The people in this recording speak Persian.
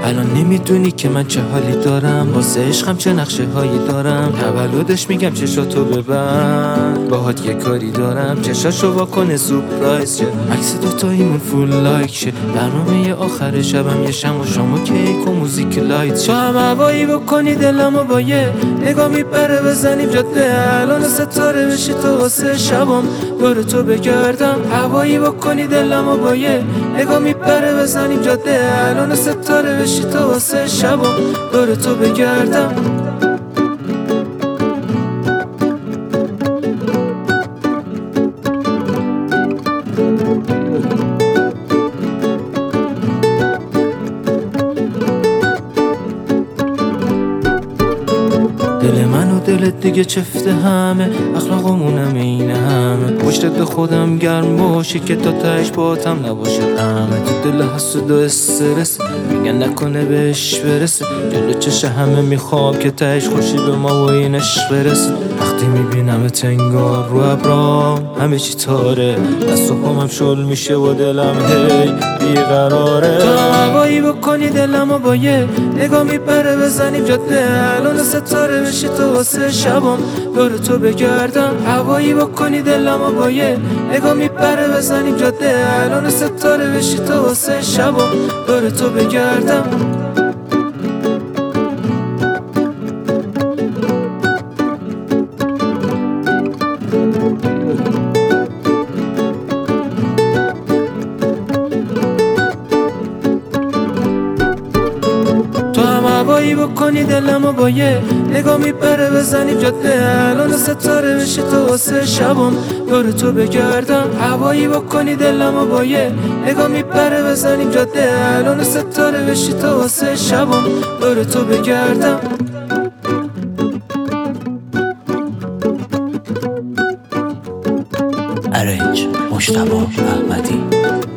الان نمیدونی که من چه حالی دارم، واسه عشقم چه نقشه هایی دارم. تولدش میگم چشاتو ببند، باهات یه کاری دارم، چشاشو واکنه سورپرایز شه، عکس دوتاییمون فول لایک شه، برنامه آخر شبم یه شم و شام و کیک و موزیک لایت شه. هم هوایی بکنی دلمو با یه نگاه میبره بزنیم جاده، الان ستاره بشی تو واسه شبم دور تو بگردم. هوایی بکنی دلمو با یه نگاه میبره بزنیم جاده، الان ستاره بشی تو واسه شبم دور تو بگردم. دل من و دلت دیگه چفته همه، اخلاقمونم این همه، پشتت به خودم گرم باشی که تا تهش باتم نباشه همه. تو دل حسود و استرس میگن نکنه بهش برسه، جلو چش همه میخوام که تهش خوشی به ما و اینش برسه. وقتی میبینم انگار رو ابرام همه چی تاره، دست و پامم شل میشه و دلم هی بیقراره. تو هم هوایی بکنی دلمو با یه نگاه میبره بزنیم جاده، الان ستاره بشی تو واسه شبم دور تو بگردم. هوایی بکنی دلمو با یه نگاه میبره بزنیم جاده، الان ستاره بشی تو واسه شبم دور تو بگردم. تو هم هوایی بکنی دلمو با یه نگاه میبره بزنیم جاده، الان ستاره بشی تو واسه شبم دور تو بگردم. هوایی بکنی دلمو با یه نگاه میبره بزنیم جاده، الان ستاره بشی تو واسه شبم دور تو بگردم. ارنج مجتبی احمدی.